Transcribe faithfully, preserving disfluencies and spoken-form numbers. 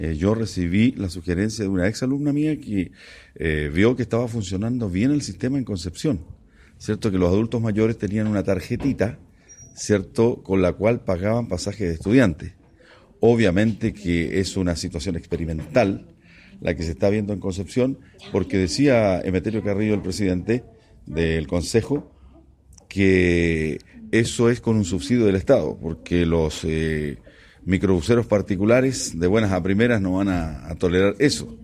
Eh, yo recibí la sugerencia de una ex alumna mía que eh, vio que estaba funcionando bien el sistema en Concepción, ¿cierto? Que los adultos mayores tenían una tarjetita, ¿cierto?, con la cual pagaban pasajes de estudiantes. Obviamente que es una situación experimental la que se está viendo en Concepción, porque decía Emeterio Carrillo, el presidente del Consejo, que eso es con un subsidio del Estado, porque los eh, microbuseros particulares de buenas a primeras no van a, a tolerar eso.